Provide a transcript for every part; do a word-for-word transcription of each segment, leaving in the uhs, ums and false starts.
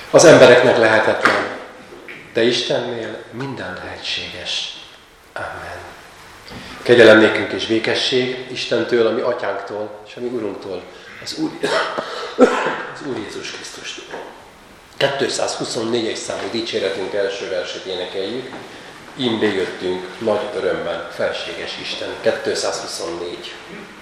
Az embereknek lehetetlen, de Istennél minden lehetséges. Amen. Kegyelem nékünk és békesség Istentől, a mi atyánktól, és a mi Urunktól, az Úr, az Úr Jézus Krisztustól. kétszázhuszonnégyes számú dicséretünk első versét énekeljük. Íme jöttünk nagy örömben, felséges Isten. kétszázhuszonnégy.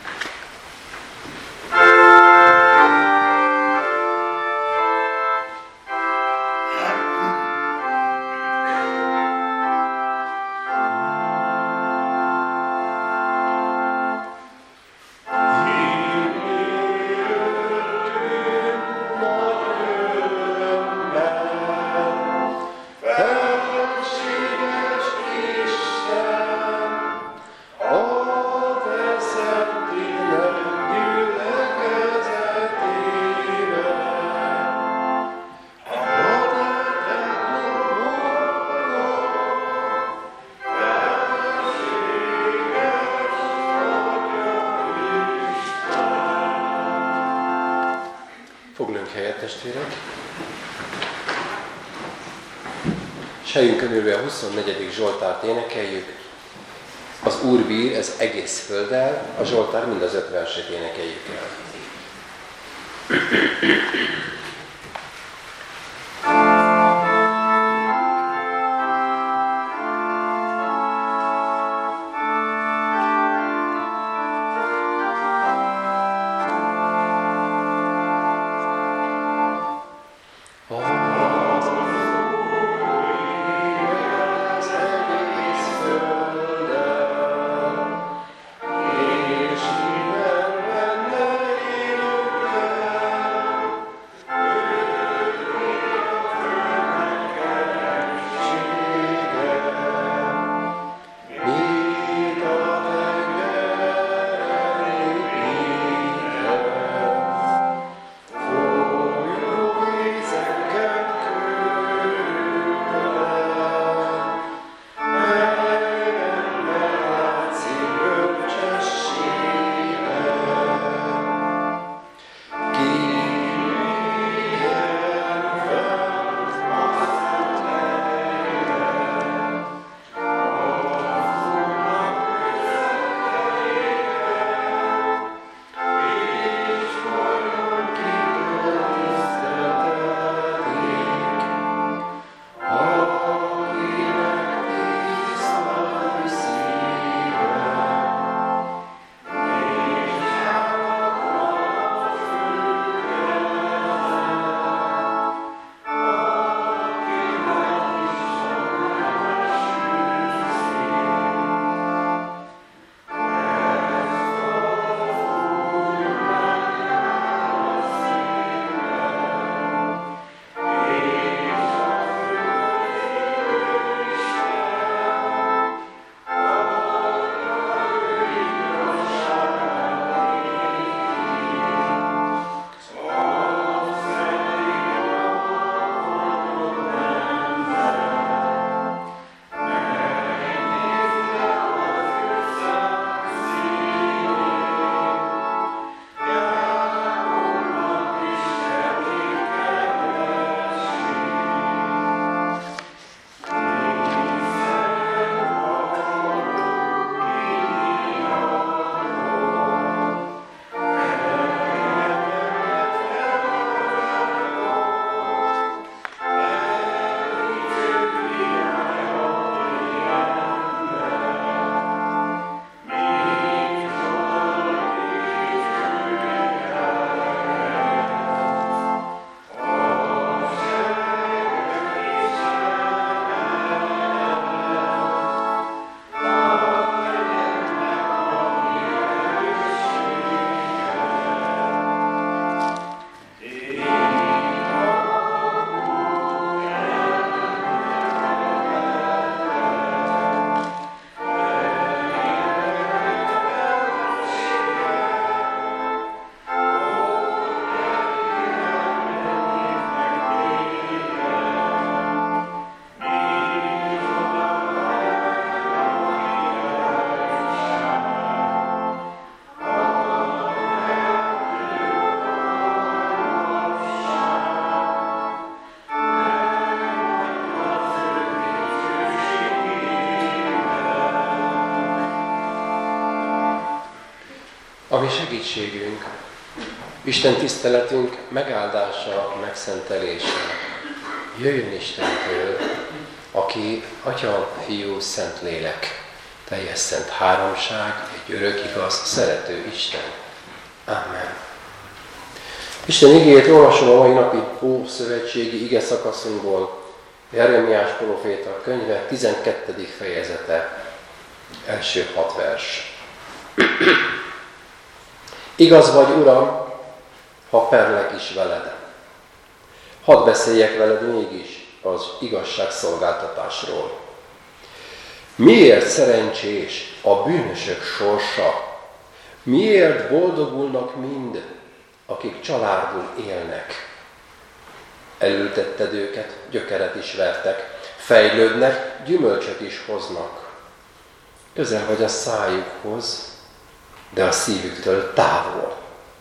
Foglalunk helyet, testvérek. S helyünkön ülve a huszonnegyedik Zsoltárt énekeljük. Az Úr bír ez egész földdel, a Zsoltár mind az öt versét énekeljük el. ami segítségünk, Isten tiszteletünk megáldása, megszentelése. Jöjjön Istentől, aki Atya, Fiú, Szentlélek, teljes szent háromság, egy örök, igaz, szerető Isten. Amen. Isten igéjét olvasom a mai napi ószövetségi ige szakaszunkból, Jeremiás próféta könyve tizenkettedik fejezete, első hat vers. Igaz vagy, Uram, ha perlek is veled. Hadd beszéljek veled mégis az igazságszolgáltatásról. Miért szerencsés a bűnösök sorsa? Miért boldogulnak mind, akik családul élnek? Elültetted őket, gyökeret is vertek, fejlődnek, gyümölcsöt is hoznak. Közel vagy a szájukhoz, de a szívüktől távol.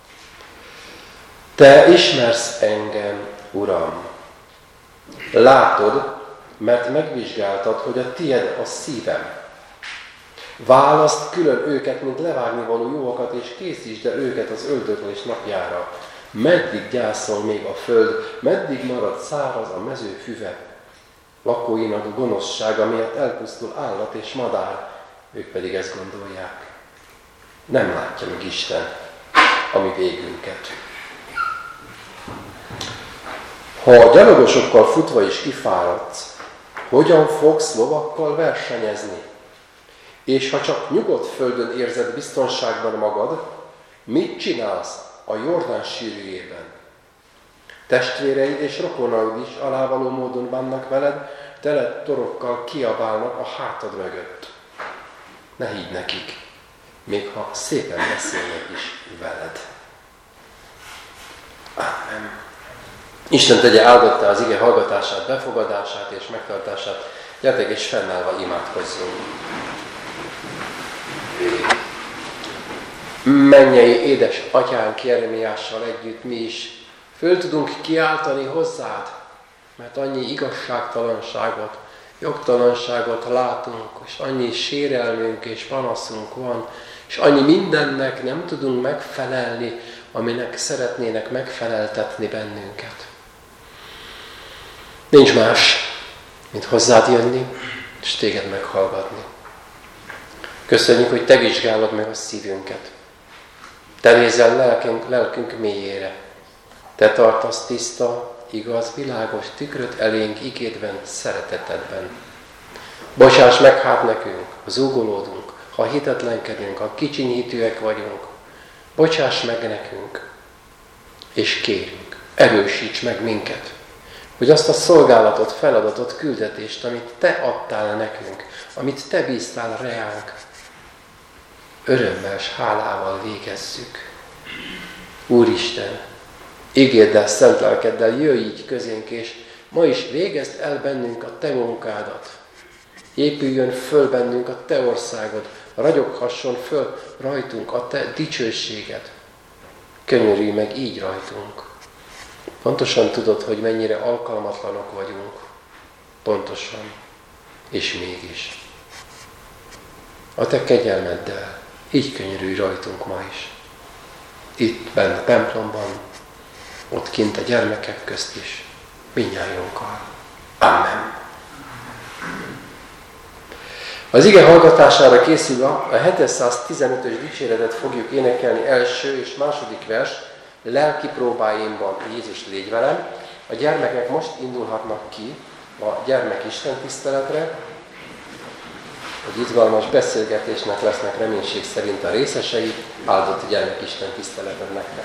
Te ismersz engem, Uram. Látod, mert megvizsgáltad, hogy a tied a szívem. Válaszd külön őket, mint levágni való jóakat, és készítsd el őket az öldöklés napjára. Meddig gyászol még a föld, meddig marad száraz a mező füve? Lakóinak gonoszsága miatt elpusztul állat és madár, ők pedig ezt gondolják. Nem látja meg Isten a mi végünket. Ha a gyalogosokkal futva is kifáradsz, hogyan fogsz lovakkal versenyezni? És ha csak nyugodt földön érzed biztonságban magad, mit csinálsz a Jordán sírjében? Testvéreid és rokonaid is alávaló módon bánnak veled, tele torokkal kiabálnak a hátad mögött. Ne higgy nekik, még ha szépen beszélnek is veled. Amen. Isten tegye áldotta az ige hallgatását, befogadását és megtartását. Gyertek és fennállva imádkozzunk. Mennyei édes atyánk Jeremiással együtt mi is föl tudunk kiáltani hozzád, mert annyi igazságtalanságot, jogtalanságot látunk, és annyi sérelmünk és panaszunk van, és annyi mindennek nem tudunk megfelelni, aminek szeretnének megfeleltetni bennünket. Nincs más, mint hozzád jönni, és téged meghallgatni. Köszönjük, hogy te vizsgálod meg a szívünket. Te nézel lelkünk, lelkünk mélyére. Te tartasz tiszta, igaz, világos tükröt elénk igédben, szeretetedben. Bocsáss meg hát nekünk, ha zúgolódunk, ha hitetlenkedünk, ha kicsinyítőek vagyunk. Bocsáss meg nekünk, és kérünk, erősíts meg minket, hogy azt a szolgálatot, feladatot, küldetést, amit te adtál nekünk, amit te bíztál reánk, örömmel és hálával végezzük. Úristen, ígéddel, szent lelkeddel jöjj így közénk, és ma is végezd el bennünk a te munkádat. Épüljön föl bennünk a te országod, ragyoghasson föl rajtunk a te dicsőséged. Könyörülj meg így rajtunk. Pontosan tudod, hogy mennyire alkalmatlanok vagyunk. Pontosan. És mégis. A te kegyelmeddel így könyörülj rajtunk ma is. Itt benne a templomban, ott kint a gyermekek közt is, mindnyájunkkal. Amen. Az ige hallgatására készülve a hétszáztizenötös dicséretet fogjuk énekelni első és második vers, lelki próbáimban Jézus légy velem. A gyermekek most indulhatnak ki a gyermek istentiszteletre, hogy izgalmas beszélgetésnek lesznek reménység szerint a részesei, áldott gyermek istentiszteleted nektek.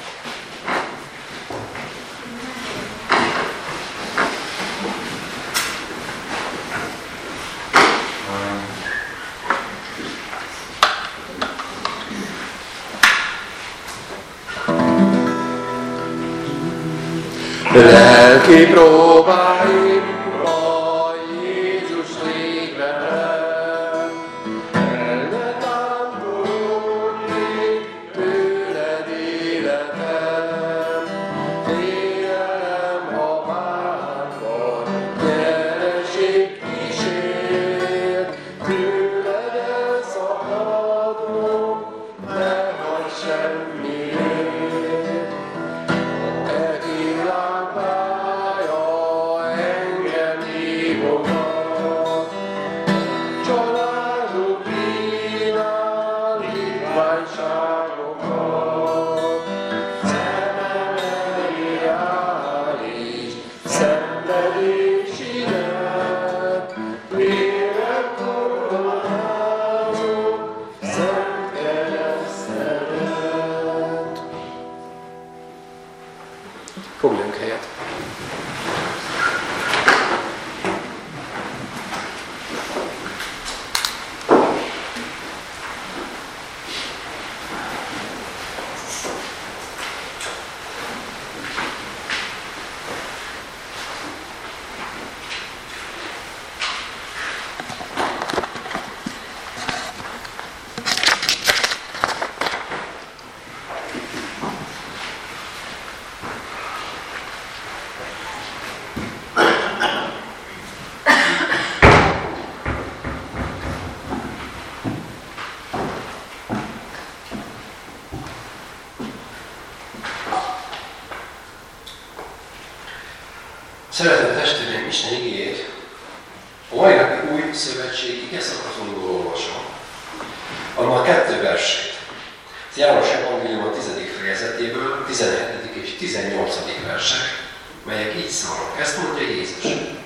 Lelki próbáimban Jézus légy velem, el ne távolodj tőled életem. Félelem, ha várva nyereség kísér, tőled elszakadom, ne hagyd semmi. Foglaljunk helyet. Szeretett testvéreim, Isten igéjét a mai napi új szövetségi ige szakaszunkból olvasom, annak kettő versét. Ez János Evangélium a tizedik fejezetéből, tizenhetedik és tizennyolcadik versek, melyek így szólnak. Ezt mondja Jézus.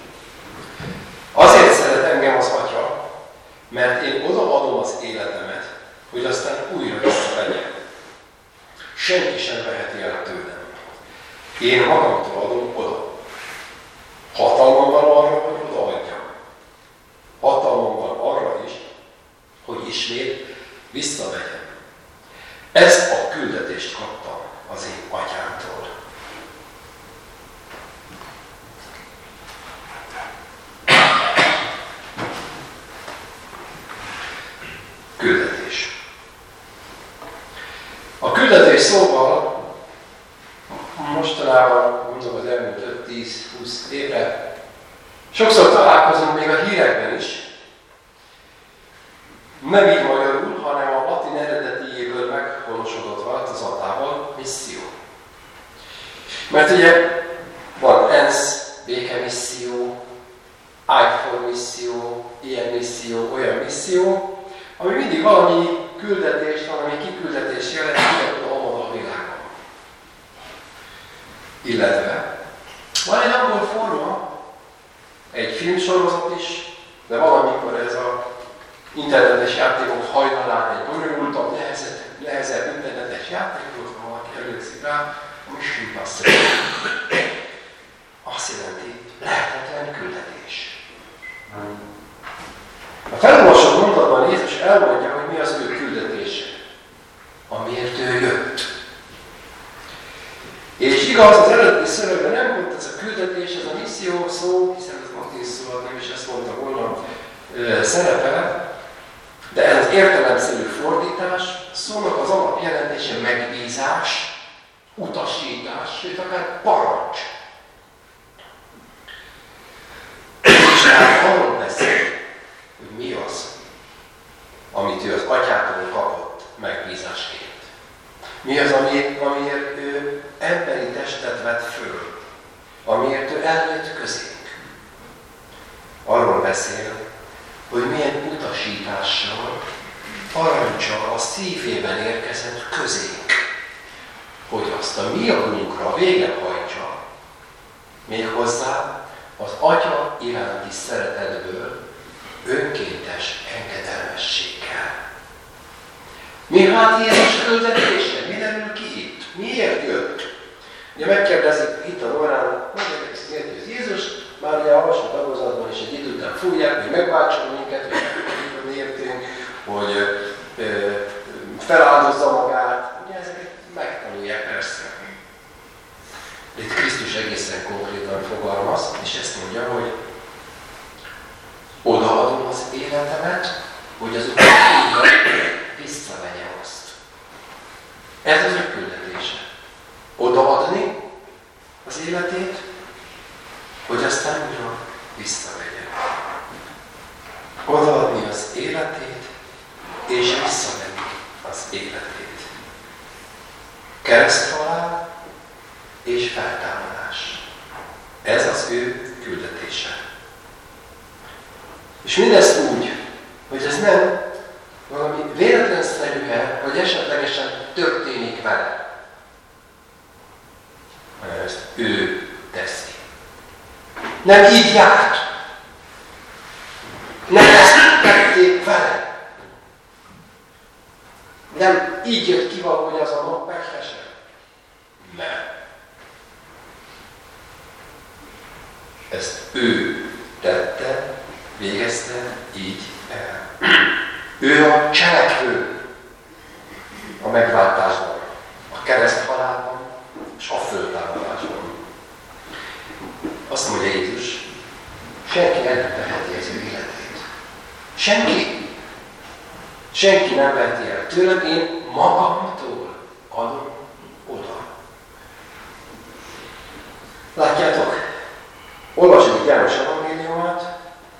Azért szeret engem az Atya, mert én odaadom az életemet, hogy aztán újra visszavegyem. Senki sem veheti el tőlem. Én magamtól adom oda. Hatalmam van arra, hogy odaadjam. Hatalmam van arra is, hogy ismét visszavegyem. Ezt a küldetést kaptam az én atyámtól. Küldetés. A küldetés szóval mostanában, mondom az elmúlt öt-tíz-húsz évre, sokszor találkozunk még a hírekben is, nem így magyarul, hanem a latin eredetiéből meghonosodott változatával misszió. Mert ugye van ENSZ békemisszió, iPhone misszió, ilyen misszió, olyan misszió, ami mindig valami küldetést, valami kiküldetést jelent, hogy ahol a világon. Illetve van egy angol forma, egy filmsorozat is, de valamikor ez a internetes játékok hajnalán egy bonyolultabb, nehezebb, nehezebb internetes játék volt, ha valaki előszik rá, a Mission Impossible. Azt jelenti, lehetetlen küldetés. A felolvasott mondatban Jézus elmondja, hogy mi az ő küldetése, amiért ő jött. És igaz, az eredeti szövegben nem volt ez a küldetés, ez a misszió szó, hiszen az latin szó nem is ezt mondta volna szerepel, de ez az értelemszerű fordítás, szónak az alapjelentése megbízás, utasítás, sőt akár parancs. És már arról beszél, hogy mi az, amit ő az atyától kapott megbízásként. Mi az, ami, amiért ő emberi testet vett föl, amiért ő eljött közénk. Arról beszél, hogy milyen utasítással, parancsal a szívében érkezett közénk, hogy azt a mi javunkra végrehajtsa, méghozzá az Atya iránti szeretetből önkéntes engedelmességgel. Mi hát Jézus küldetése? Mi derül ki itt? Miért jött? Ugye megkérdezik itt a Norán, miért jött Jézus? Már ugye a alsó tagozatban is egy idő után fújják, hogy megváltson minket, hogy megtudjuk, értünk, hogy ö, ö, feláldozza magát. Ugye ezeket megtanulják persze. Itt Krisztus egészen konkrétan fogalmaz, és ezt mondja, hogy odaadom az életemet, hogy az utána visszavegyem azt. Ez az ő küldetése. Odaadni az életét, hogy aztán újra visszavegye. Odaadni az életét, és visszavenni az életét. Kereszthalál és feltámadás. Ez az ő küldetése. És mindezt úgy, hogy ez nem valami véletlenszerűen, vagy esetlegesen történik vele, hanem ezt ő teszi. Nem így járt. Nem ezt tették vele. Nem így jött ki valahogy az a nap meghesen. Nem. Ezt ő tette, végezte így el. Ő a cselekvő a megváltásban, a kereszthalálban és a föltámadásban. Azt mondja Jézus, senki nem veheti az ő életét. Senki. Senki nem veheti el. Tőlem én magamtól adom oda. Látjátok? Olvasjuk János evangéliumát,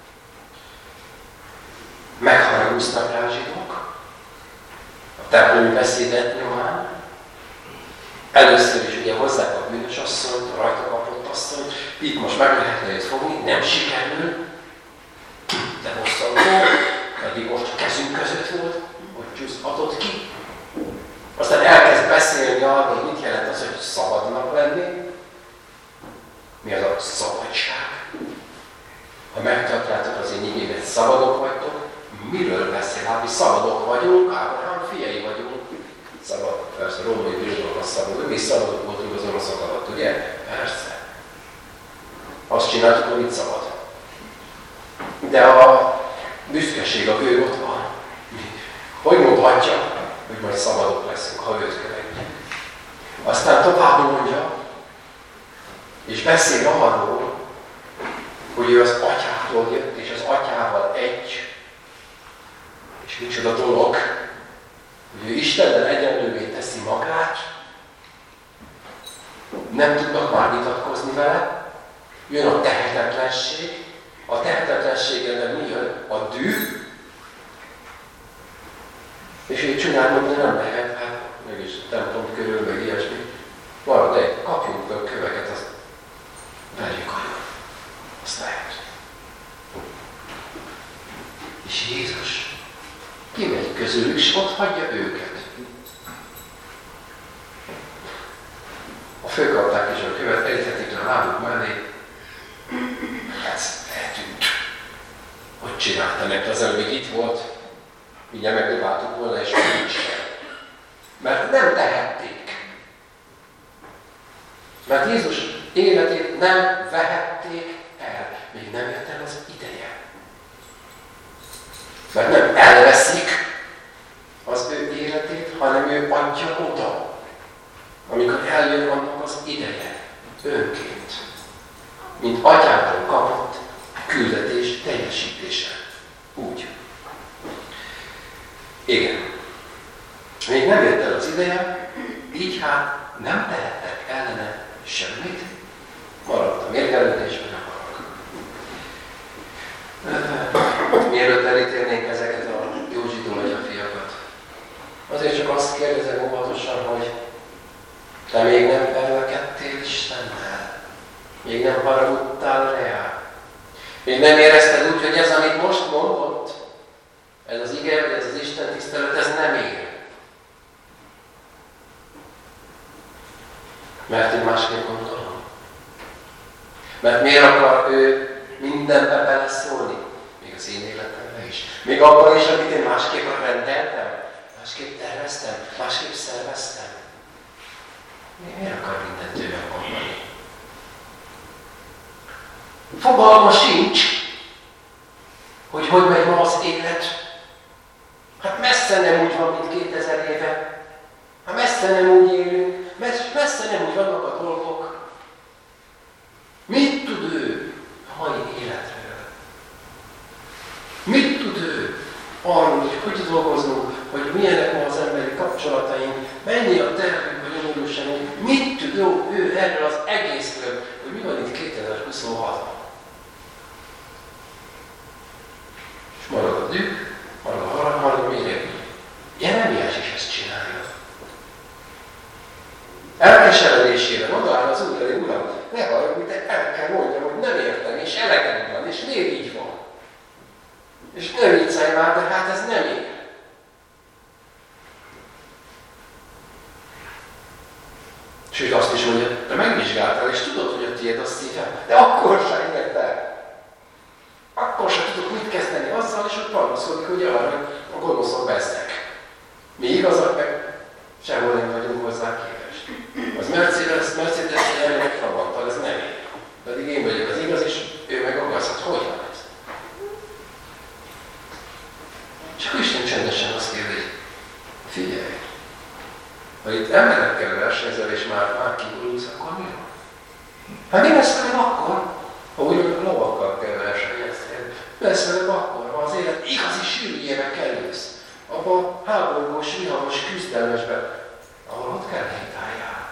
megharagúztak rá a zsidók, a templomi beszédet nyomán. Először is ugye hozzák a bűnös asszonyt, a rajta kapott asszonyt, itt most meg lehetne őt fogni, nem sikerül, de hosszabban, pedig most a kezünk között volt, hogy Jézus adott ki. Aztán elkezd beszélni arról, hogy mit jelent az, hogy szabadnak lenni. Mi az a szabadság? Ha megtartjátok az én igémet, szabadok vagytok, miről beszél? Hát mi szabadok vagyunk, Ábrahám fiai vagyunk. Szabad, persze, római bíróknak szabadok. Mi is szabadok voltunk az oroszok alatt, ugye? Persze. Azt csináltuk, hogy itt szabad. De a büszkeség, a gő ott van. Hogy mondhatja, hogy majd szabadok leszünk, ha őt követjük? Aztán tovább mondja, és beszél arról, hogy ő az atyától jött, és az atyával egy, és micsoda dolog, hogy ő Istennel egyenlővé teszi magát, nem tudnak már vitatkozni vele, jön a tehetetlenség, a tehetetlenséggel mi jön? A düh, és ő csinál, hogy nem lehet, hát mégis templom körül, meg ilyesmi. Marad egy, kapjunk be a köveket, azt verjük agyon. Azt lehet. És Jézus kimegy közülük, és ott hagyja őket. A fölkapták is a követ, elítették le a lábuk mellé. Hát eltűnt. Hogy csinálta meg? Az előbb itt volt, mindjárt megdobáltuk volna, és nincs sem. Mert nem tehették. Mert Jézus életét nem vehették el. Még nem jött el az ideje. Mert nem elveszik az ő életét, hanem ő adja oda. Amikor eljön annak az ideje, önként. Mint atyától kapott küldetés teljesítése. Úgy. Igen. Még nem jött el az ideje, így hát nem tehettek ellene semmit. Maradt a mérgelődés, meg a harag. Mielőtt elítélnénk ezeket a jó zsidó atyafiakat, azért csak azt kérdezem óvatosan, hogy te még nem perlekedtél Istennel? Még nem haragudtál rá? Még nem érezted úgy, hogy ez, amit most mondott, ez az ige, ez az Isten tisztelet, ez nem ér. Mert én másképp gondolom. Mert miért akar ő mindenbe beleszólni? Még az én életembe is. Még abban is, amit én másképp rendeltem, másképp terveztem, másképp szerveztem. Miért akar mindent tőlem mondani? Fogalma sincs, hogy hogy megy ma az élet. Hát messze nem úgy van, mint kétezer éve. Hát messze nem úgy élünk, messze nem úgy vannak a dolgok. Mit tud ő a mai életről? Mit tud ő arról, hogy hogy dolgozunk, hogy milyenek ma az emberi kapcsolataink, mennyi a tervünk, hogy nyomorúságunk, mit tud ő erről az egészről, hogy mi van itt kétezer-huszonhatban? És marad a düh, marad a harag, marad a méreg. Jeremiás is ezt csinálja. Elkeseredésében odaáll az Úr elé, Uram, ne haragudj, de el kell mondjam, hogy nem értem, és elegem van, és miért így van? És ne viccelj már, de hát ez nem ér. Sőt, azt is mondja, de megvizsgáltál, és tudod, hogy a tiéd a szívem, de akkor sem engedte. Akkor sem tudok mit kezdeni azzal, és ott panaszkodik, hogy arra a gonoszok vesznek. Mi igazak meg sehol nem vagyunk hozzá képest. Az Mercedes, Mercedes jelenleg fragantal, ez nem ér. Pedig én vagyok az igaz, és Hát mi lesz veled akkor, ha úgy lovakkal kell versenyezni? Mi lesz veled akkor, ha az élet igazi sűrűjébe kerülsz? Abba a háborús, viharos küzdelmesben, ahol ott kell helytálljál.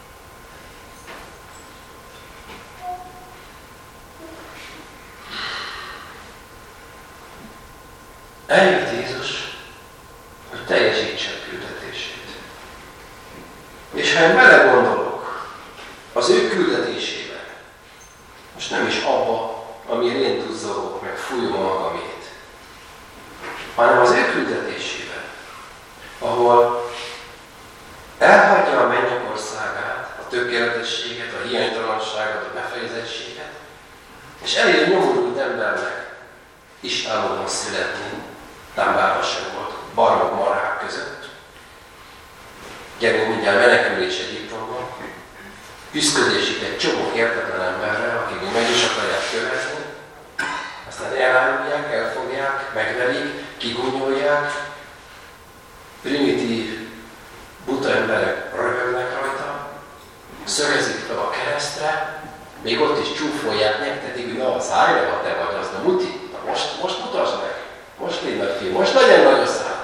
Eljött Jézus, hogy teljesítse a küldetését. És ha én belegondolok az ő küldetésébe, most nem is abba, amire én tuzzogok, meg fújom magamét, hanem az ő küldetésébe, ahol elhagyja a mennyek országát, a tökéletességet, a hiánytalanságot, a befejezettséget, és eljön nyomorult embernek Istámodon születni, Támbában sem volt, barmok marhák között. Gyerünk mindjárt menekülés Egyiptomban, üszködésük egy csomó értetlen emberrel, akik meg is akarják követni, aztán elárulják, elfogják, megverik, kigunyolják, primitív, buta emberek röhögnek rajta, szögezik fel a keresztre, még ott is csúfolják, megtetik, hogy na, szállj le, ha te vagy az, de muti, na most, most mutasd meg, most légy nagy fiú, most legyen nagy a száll.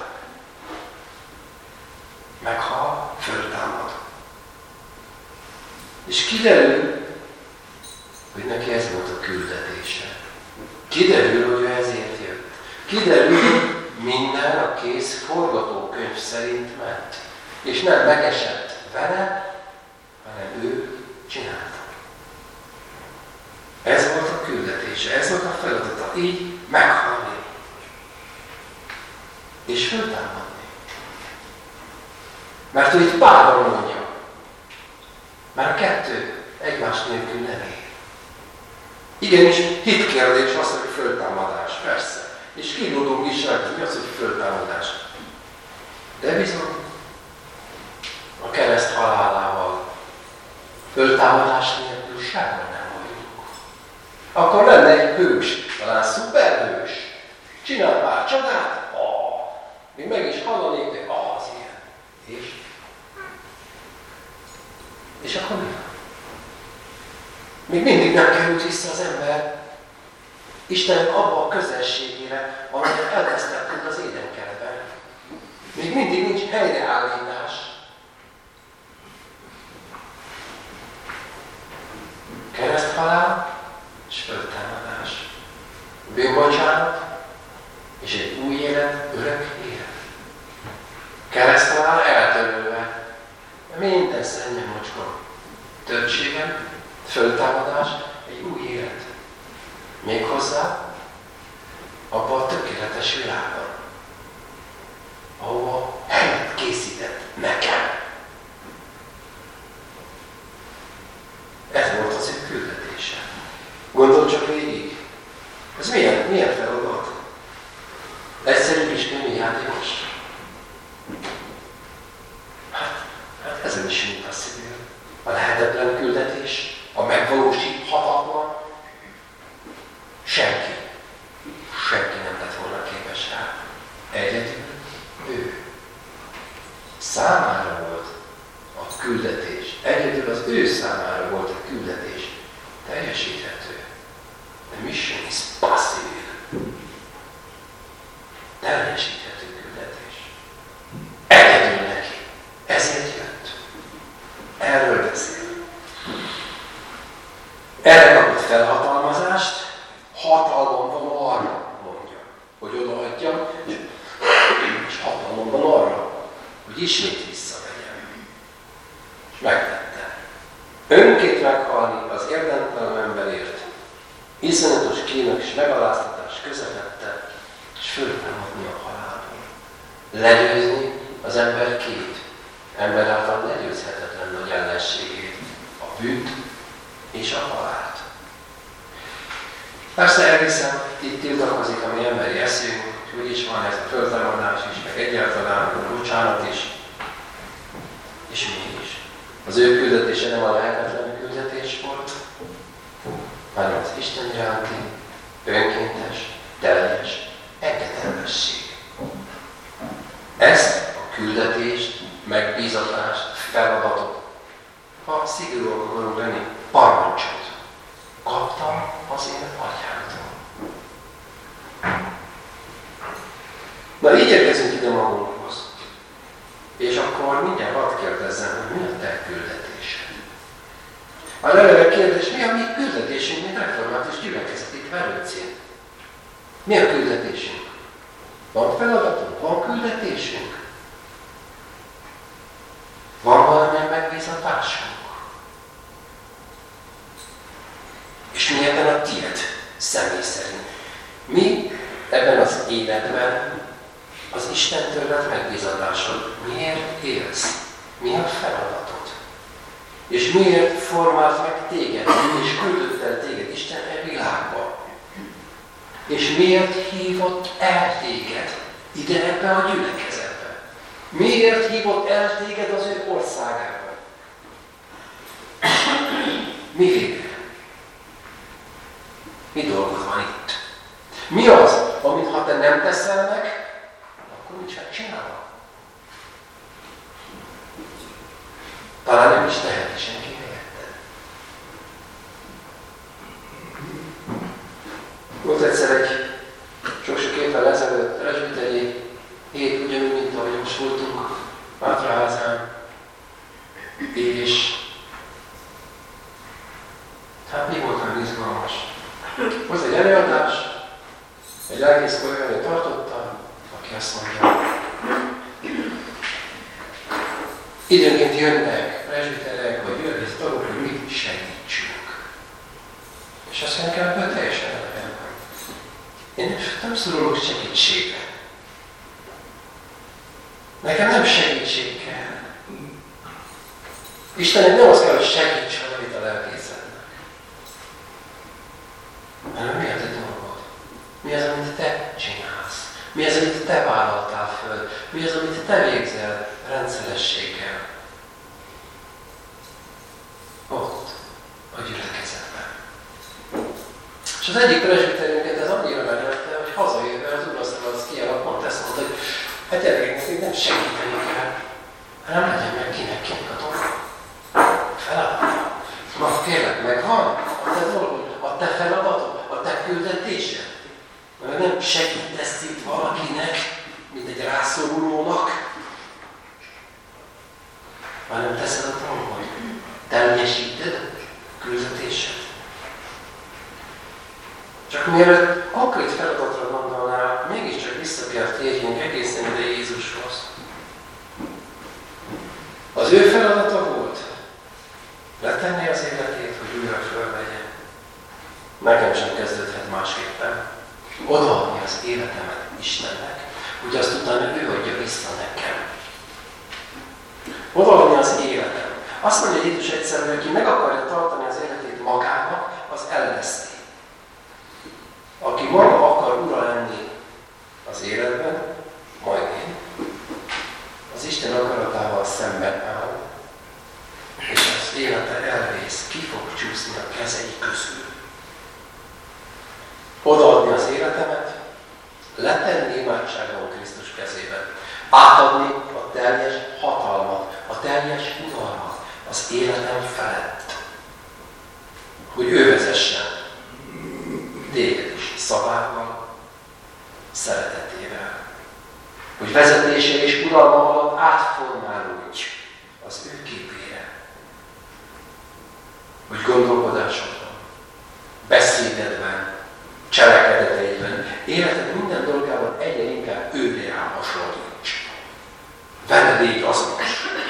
Meghal, föltámad. És kiderül, hogy neki ez volt a küldetése. Kiderül, hogy ő ezért jött. Kiderül, hogy minden a kész forgatókönyv szerint ment. És nem megesett vele, hanem ő csinálta. Ez volt a küldetése, ez volt a feladata. Így meghalni. És föltámadni. Mert ő itt Pálban mondja. Mert kettő egymás nélkül nem ér. Igenis, hitkérdés az, hogy föltámadás, persze. És kínlódunk is rá, mi az, hogy föltámadás. De bizony, a kereszt halálával föltámadás nélkül sehol nem vagyunk. Akkor lenne egy hős, talán szuperhős. Csinál pár csodát, ah, még meg is hallanék, de ah, az ilyen. És? És akkor mi van? Még mindig nem került vissza az ember Isten abba a közelségére, amelyet elvesztettünk az édenkertben. Még mindig nincs helyreállítás. Kereszthalál és föltámadás. Bűnbocsánat és egy új élet, örök élet. Kereszthalál eltörölve. Minden szennyem mocskor. Többségem, föltámadás, egy új élet. Méghozzá abban a tökéletes világban, ahova helyet készített nekem. Ez volt az ő küldetése. Gondolj csak végig. Ez milyen, milyen feladat? Egyszerű kis női játékos. Hát, hát ezen is mint a szívül. A lehetetlen küldetés, a megvalósíthatatlan. Senki, senki nem lett volna képes rá. Egyedül ő. Számára volt a küldetés. Egyedül az ő számára volt a küldetés. Teljesíthető. The mission is possible. Teljesíthető küldetés. Egyedül neki. Ezért jött. Erről beszél. Erre kapott felhatalmazást, hatalmam van arra, mondja, hogy odaadjam, és hatalmam van arra, hogy ismét visszavegyem. És megtette. Önként meghalni az érdemtelen emberért, iszonyatos kínos és megaláztatás közepette, és föltámadni a halálból. Legyőzni az ember két, ember által legyőzhetetlen nagy ellenségét, a bűnt és a halált. Persze elhiszem, itt tiltakozik a mi emberi eszünk, hogy úgyis van ez a föltámadás is, meg egyáltalán a bocsánat is, és mégis. Az ő küldetése nem a lehetetlen küldetés volt, hanem az Isten iránti, önkéntes, teljes engedelmesség. Ezt a küldetést, megbízatást, feladatot, ha szigorúan akarunk lenni, parancsot Na így érkezünk ide magunkhoz. És akkor mindjárt hadd kérdezzem, hogy mi a te küldetésed? A eleve kérdés, mi a mi küldetésünk, mint református gyülekezet itt Velőcén? Mi a küldetésünk? Van feladatunk? Van küldetésünk? Van valamilyen megbízatásunk? És mi ebben a tiéd személy szerint? Mi ebben az életben az Istentől vett megbízatásod? Miért élsz? Mi a feladatod? És miért formált meg téged, és küldött el téged Isten e világba? És miért hívott el téged ide ebbe a gyülekezetbe? Miért hívott el téged az ő országába? Mi végre? Mi dolgod van itt? Mi az, amit ha te nem teszel meg, akkor nincs megcsinálva? Talán nem is teheti senki helyetted. Volt egyszer egy sok-sok évvel ezelőtt presbiteri hét, ugyanúgy, mint ahogy most voltunk Mátraházán, és hát mi volt olyan izgalmas? Volt egy előadás, egy lelkész kolléganő tartotta, aki azt mondja, időnként jönnek presbiterek, vagy jövős tagok, hogy mit segítsünk. És azt mondja, ebből teljesen elegen van. Én nem szorulok segítségre. Nekem nem segítség kell. Istennek nem az kell, hogy segíts valamit a lelkészetnek. Hanem mi a te dolgod? Mi az, amit te csinálsz? Mi az, amit te vállaltál föl? Mi az, amit te végzel rendszerességgel? Ott, a gyülekezetben. És az egyik presbiterünket ez annyira meglepte, hogy hazajöve az urasztal az kijelent, pont ezt mondta, hogy hát gyerekek, nekünk nem segíteni kell, hanem legyen meg kinek kinek a dolga. Feladat. Na kérlek, megvan a te dolgod, a te feladatod, a te küldetésed. Mert nem segítesz itt valakinek, mint egy rászorulónak, hanem teszed a dolgod. Teljesíted a küldetésed. Csak mielőtt konkrét feladatra gondolnál, mégiscsak vissza kell térjünk egészen ide Jézushoz. Az ő feladata volt letenni az életét, hogy újra fölvegye. Nekem sem kezdődhet másképpen. Odaadni az életemet Istennek, hogy azt utána ő adja vissza nekem. Odaadni az életem. Azt mondja Jézus egyszer, hogy aki meg akarja tartani az életét magának, az elveszti. Aki maga akar ura lenni az életben, majd én, az Isten akaratával szemben áll, és az élete elvész, ki fog csúszni a kezei közül. Odaadni az életemet, letenni imádságban Krisztus kezében, átadni a teljes hatalmat, a teljes uralmat az életem felett, hogy ő vezessen téged is szavával, szeretetével, hogy vezetése és uralma alatt átformálódj az ő képére, hogy gondolkodásodban, beszédedben, cselekedeteidben, életed minden dolgában egyre inkább őre hasonlíts. Veled légy azonos.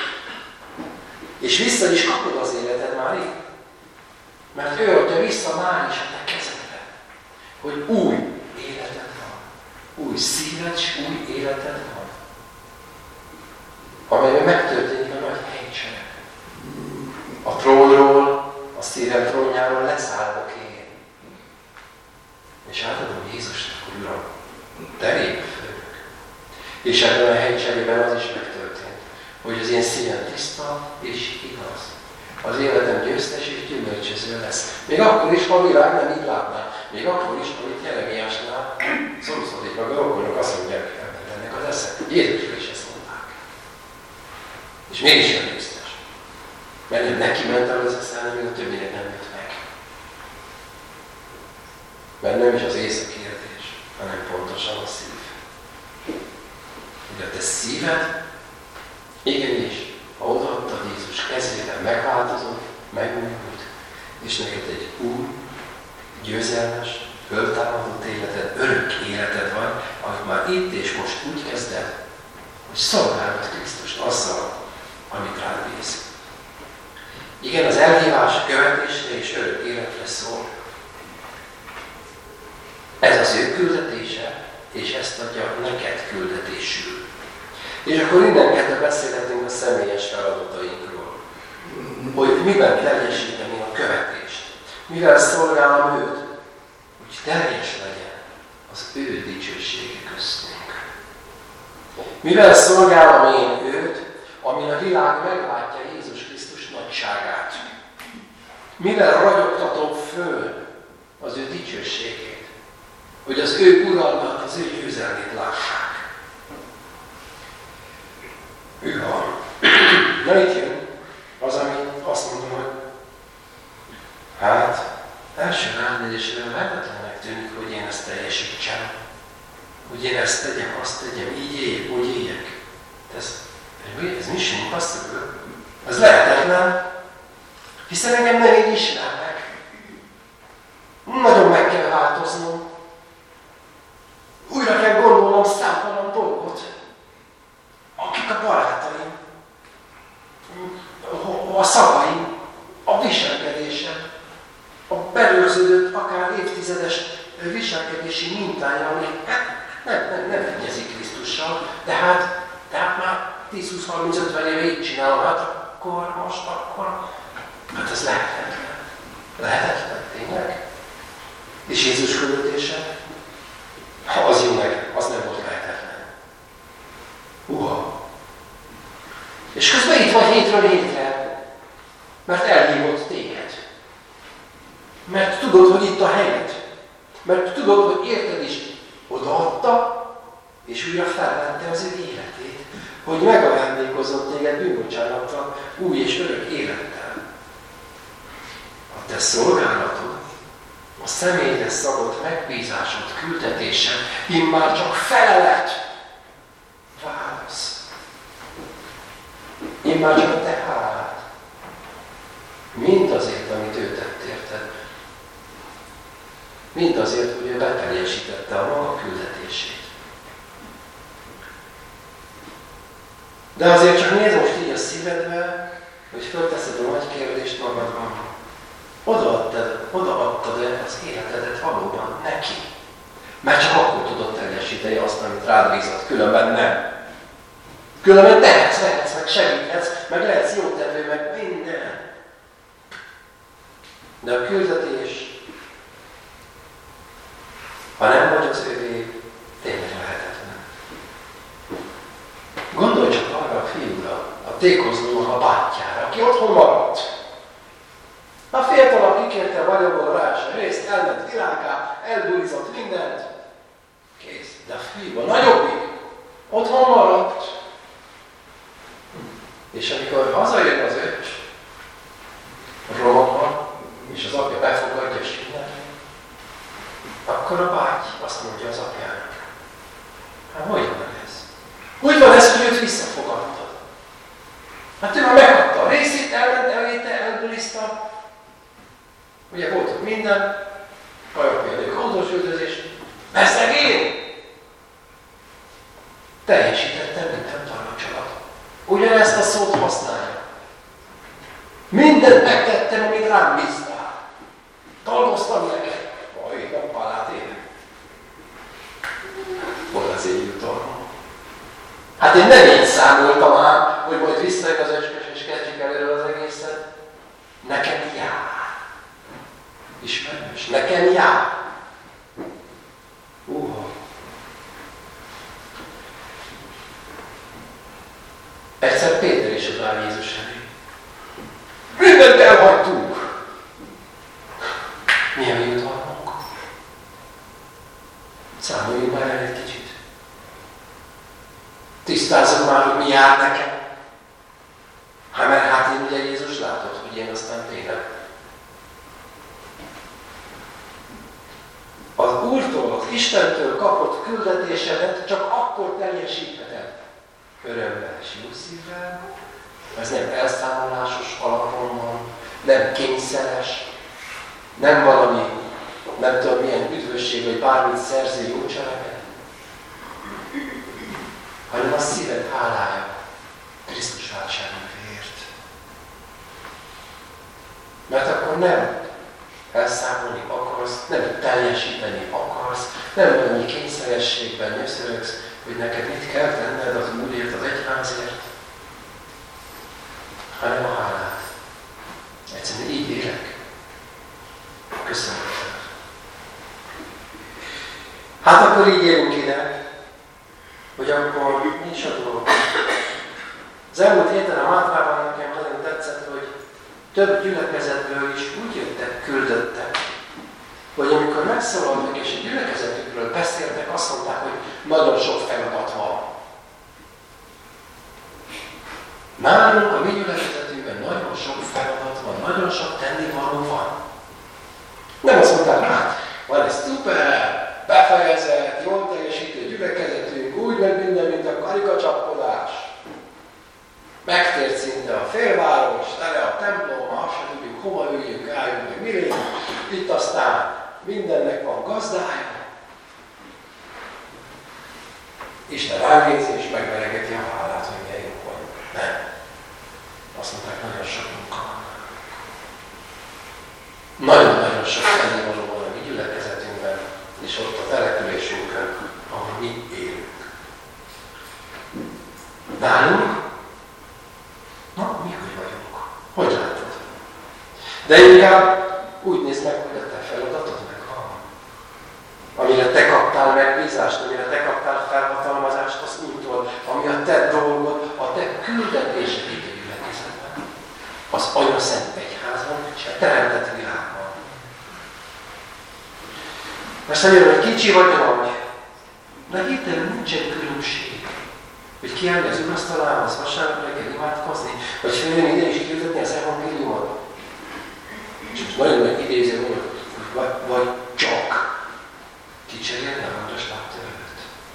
És vissza is kapod az életed már itt. Mert ő adja vissza már is a te kezedbe, hogy új életed van. Új szíved és új életed van. Amelyben megtörténik a nagy helycselek. A trónról, a szívem trónjáról leszállok én. És átadom Jézusnak, hogy Uram, te légy a főnök. És ebben a helycselében az is megtörtént, hogy az én szívem tiszta és igaz. Az életem győztes és gyümölcsöző lesz. Még akkor is, ha a világ nem így látná. Még akkor is, amit Jeremiásnál szomszédik meg a rokonok, azt mondják, hogy ennek az eszek. Jézusról is ezt mondták. És mégis nem győztes. Mert neki ment el az eszel, még a többinek nem jött meg. Mert nem is az észak kérdés, hanem pontosan a szív. hogy a te szíved igenis, ha odaadtad Jézus kezében, megváltozott, megújult, és neked egy új, győzelmes, föltámadott életed, örök életed van, ahogy már itt és most úgy kezded, hogy szolgálod Krisztust azzal, amit rád bíz. Igen, az elhívás követésre és örök életre szól. Ez az ő küldetése, és ezt adja neked küldetésül. És akkor innen kezdve beszélhetünk a személyes feladatainkról. Hogy miben teljesíteni a követést. Mivel szolgálom őt, hogy teljes legyen az ő dicsősége köztünk. Mivel szolgálom én őt, amin a világ meglátja Jézus Krisztus nagyságát. Mivel ragyogtatom föl az ő dicsőségét, hogy az ő uralmat, az ő győzelmét lássák. Hűha! Na itt jön az, ami azt mondom, hogy hát első ránézésre lehetetlenek tűnik, hogy én ezt teljesítsem. Hogy én ezt tegyem, azt tegyem, így éljek, úgy éljek. Ez, ez mission impossible. Ez lehetetlen, hiszen engem nem így ismernek. Nagyon meg kell változnom. Újra kell gondolnom számtalan dolgot. Akik a barátaim, a szavaim, a viselkedésem, a berögződött, akár évtizedes viselkedési mintája, ami nem, nem, nem egyezik Krisztussal, de hát, de hát már tíz, húsz, harminc, ötven éve így csinálom, hát akkor, most, akkor, hát ez lehetetlen. Lehetetlen, tényleg? És Jézus küldetése? Ha az jó meg, az nem volt lehetetlen. Uha! És közben itt vagy hétről hétre, mert elhívott téged. Mert tudod, hogy itt a helyed. Mert tudod, hogy érted is, odaadta, és újra felvette az ő életét, hogy megajándékozott téged bűnbocsánattal, új és örök élettel. A te szolgálatod, a személyre szabott megbízásod, küldetésed, immár csak felelet válasz. Immár csak te hálád. Mind azért, amit ő tett érted. Mind azért, hogy ő beteljesítette a maga küldetését. De azért csak nézd most így a szívedbe, hogy fölteszed a nagy kérdést magadban. Odaadtad, odaadtad-e az életedet valóban neki? Mert csak akkor tudod teljesíteni azt, amit rád bízott, különben nem. Különben tehetsz, lehetsz, meg segíthetsz, meg lehetsz jótevő, meg minden. De a küldetés, ha nem vagy az övé, tényleg lehetetlen. Gondolj csak arra a fiúra, a tékozlónak a bátyjára, aki otthon maradt. A fiatalak kikérte a vagyokból rá se részt, elment világá, elbulizott mindent. Kész. De a fiú, a nagyobbik, otthon maradt. És amikor hazajön az öcs, romokban, és az apja befogadja és minden, akkor a báty azt mondja az apjának. Hát hogy van ez? Hogy van ez, hogy őt visszafogadtad? Hát ő már megadta a részét, elment, elvéte, elbuliszta. Ugye volt ott minden, kajapélő, kódos üldözés, beszegény! Teljesítette minden parancsolat. Ugyanezt a szót használja. Mindent megtettem, amit rám bíztál. Dolgoztam neked. Vaj, nappalát én. Hol az én jutalmam? Hát én nem így számoltam ám, hogy majd visszajön az öcskös és kezdjük előre az egészet. Nekem jár. Ismerős, nekem jár. Uha. Egyszer Péter is odáll Jézus elé. Mindent elhagytunk. Mi a mi jutalmunk? Számoljunk már el egy kicsit. Tisztázzuk már, hogy mi jár nekem. Hát mert hát én ugye Jézus látod, hogy én aztán tényleg. Az Úrtól, az Istentől kapott küldetésedet csak akkor teljesítheted, örömmel és jó szívvel. Ez nem elszámolásos alapon van, nem kényszeres, nem valami, nem tudom milyen üdvösség, vagy bármit szerző jó cseleked, hanem a szíved hálája Krisztus váltságünkért. Mert akkor nem elszámolni akarsz, nem teljesíteni akarsz, nem annyi kényszerességben nyöszörögsz, hogy neked mit kell tenned az Úrért, az egyházért, hanem a hálát. Egyszerűen így élek. Köszönöm. Hát akkor így élünk ide, hogy akkor mi is a dolog. Az elmúlt héten a Mátrában nekem nagyon tetszett, hogy több gyülekezetből is úgy jöttek, küldöttek, hogy amikor megszólaltak és a gyülekezetükről beszéltek, azt mondták, hogy nagyon sok feladat van. Nálunk a mi gyülekezetünkben nagyon sok feladat van, nagyon sok tennivaló van. Nem azt mondták, hát van egy szuper, befejezett, jól teljesítő gyülekezetünk, úgy megy minden, mint a karikacsapkodás. Megtért szinte a félváros, tele a templom, azt sem tudjuk, hova üljünk, álljunk, meg mi legyünk. Itt aztán mindennek van gazdája. Isten ránézi és megveregeti a hálát, hogy milyen jók vagyunk. Nem. Azt mondták, nagyon sok munka van. Nagyon-nagyon sok tennivaló van a mi gyülekezetünkben, és ott a településünkön, ahol mi élünk. Nálunk? Na, mi hogy vagyunk? Hogy látod? De inkább úgy nézd meg, hogy a te feladatod megvan. Amire te kaptál megbízást, amire te kaptál felhatalmazást, azt úgy tudod, ami a te dolgod, a te küldetésed itt a gyülekezetben. Az Anya Szent Egyházban, és a teremtett világban. Most mondjam, hogy kicsi vagy nagy, de hirtelen nincsen különbség. Hogy kiállni az urasztalához, vasárnap reggel imádkozni, vagy följönni ide és hirdetni az evangéliumot. És most nagyon nagy idéző vagyok, vagy, vagy csak kicserélni a magas lábtörőt.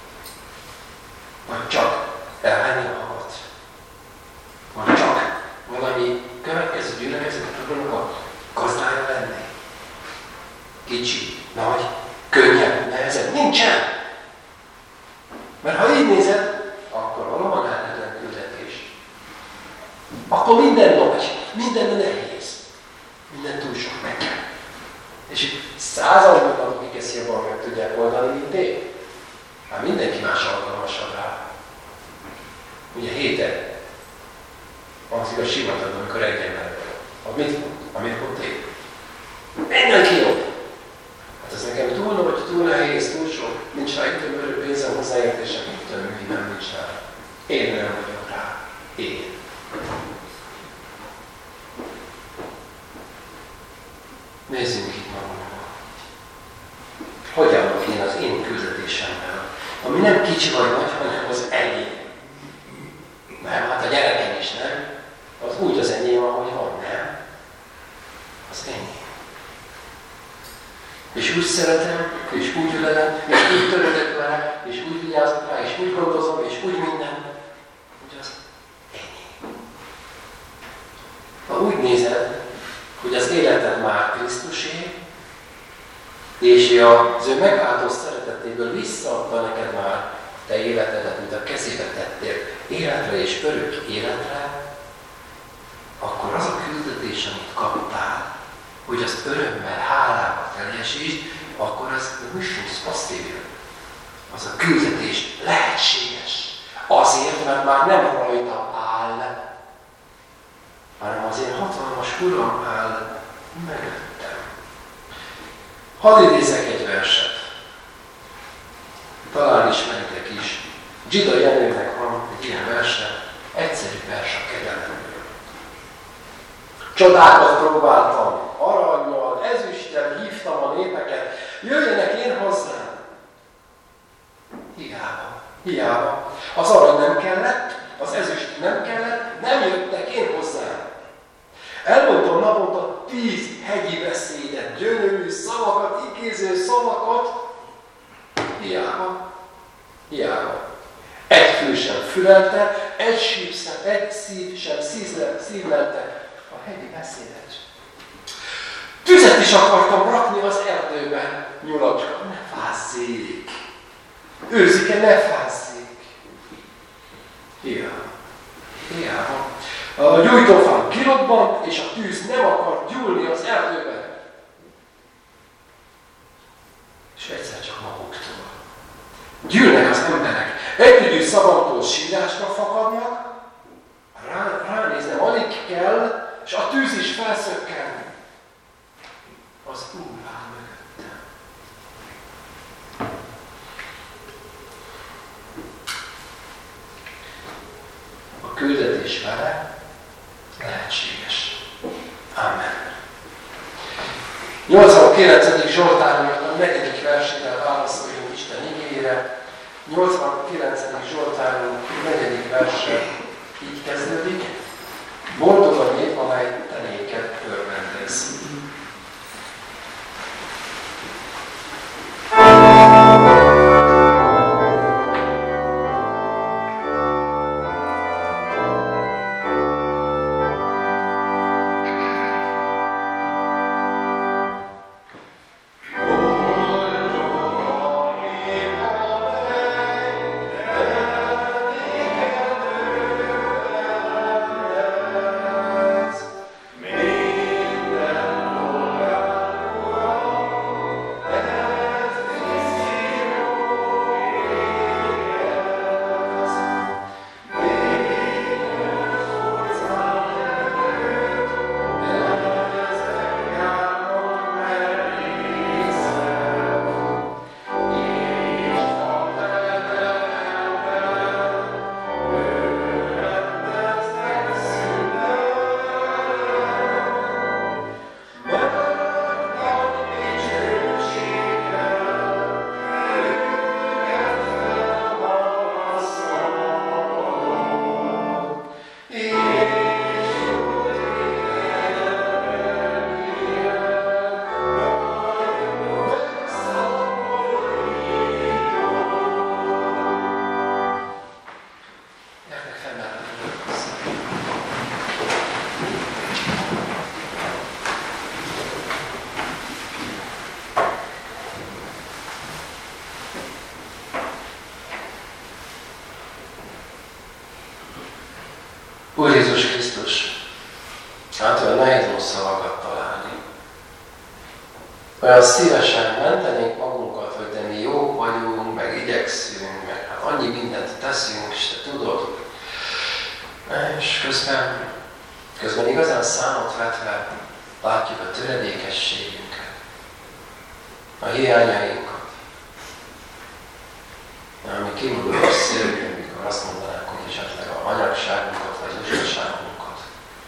Vagy csak elvenni a havat. Vagy csak valami következő gyülekezeti programokat gazdája lenni. Kicsi, nagy, könnyebb, nehezebb. Nincsen! Mert ha így nézed, akkor valóban lehetetlen küldetés. Akkor minden nagy, minden nehéz. Minden túl sok meg kell. És százan vannak, akik ezt jobban meg tudják oldani, mint én. Hát mindenki más alkalmasabb rá. Ugye héten, az igaz sivatagban, amikor reggel mellett. Az mit mond? Amit pont én. Mindenki jobb. Hát ez nekem túl nagy, túl nehéz, túl sok. Nincs rá időm, pénzem, hozzáértésem, mint tudom, mi nem nincs rá. Én nem vagyok rá. Én. Nézzünk itt magunkba. Hogy állok én az én küldetésemmel? Ami nem kicsi vagy nagy, hanem az enyém. Nem, hát a gyerekem is nem. Az úgy az enyém, ahogy van, nem? Az enyém. És úgy szeretem, és úgy ülelem, és úgy törődök vele, és úgy vigyázok rá, és úgy gondozom, és úgy minden, hogy az enyém. Ha úgy nézed, hogy az életed már Krisztusé, és az ő megváltó szeretetéből visszaadta neked már te életedet, mint a kezébe tettél, életre és örök életre, akkor az a küldetés, amit kaptál, hogy azt örömmel, hálával teljesítsd, akkor az missions possible. Az a küldetés lehetséges. Azért, mert már nem rajta áll, hanem az én hatalmas Uram áll mögöttem. Hadd idézzek egy verset. Talán ismeritek is. Zsida Jenőnek van egy ilyen verse, egyszerű vers a kegyelemről. Csodákat próbáltam, arannyal, ezüsttel hívtam a népeket, jöjjenek én hozzám. Hiába, hiába. Az arany nem kellett, az ezüst nem kellett, nem jöttek én hozzám. Elmondtam naponta tíz hegyi beszédet, gyönyörű szavakat, igéző szavakat. Hiába, hiába. Egy fő sem fülelte, egy, szív, egy szív sem szívlelte a hegyi beszédet. Tüzet is akartam rakni az erdőben, nyulacska, ne fázzék! Őzike, ne fázzék! Hiába. Hiába. A gyújtófám kirobbant, és a tűz nem akar gyúlni az erdőben. És egyszer csak maguktól. Gyűlnek az emberek, együgyű szavamtól sírásra fakadnak, rá, ránéznem, alig kell, és a tűz is felszökken. Az Úr áll mögöttem. A küldetés vele lehetséges. Amen. nyolcvankilencedik Zsoltárnak a negyedik versével válaszoljunk Isten igéjére. nyolcvankilencedik Zsoltárunk negyedik verse így kezdődik. Boldog a nép, amely te néked örvendez. Úr Jézus Krisztus, hát olyan nehéz most szavakat találni. Olyan szívesen mentenénk magunkat, hogy de mi jók vagyunk, meg igyekszünk, meg hát annyi mindent teszünk, és te tudod. És közben, közben igazán számot vetve látjuk a töredékességünket, a hiányainkat. Ami kimondjuk a szívünk, mikor azt mondanák, hogy esetleg a anyagságunkat, vagy uzsasságunkat,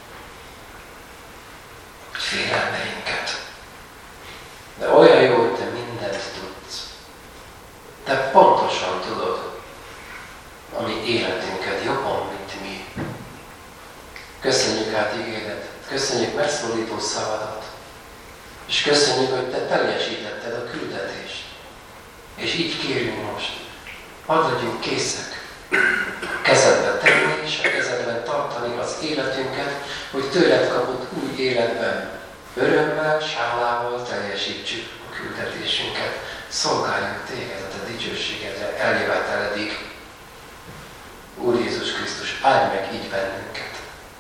vagy félelmeinket. De olyan jó, hogy te mindent tudsz. Te pontosan tudod a mi életünket jobban, mint mi. Köszönjük át igédet, köszönjük megszólító szavadat, és köszönjük, hogy te teljesítetted a küldetést. És így kérjünk most, hadd legyünk készek a kezedbe tenni, és a kezedben tartani az életünket, hogy tőled kapott új életben örömmel, sálával teljesítsük a küldetésünket. Szolgáljunk téged a te dicsőségedre eljöveteledig. Úr Jézus Krisztus, áldj meg így bennünket.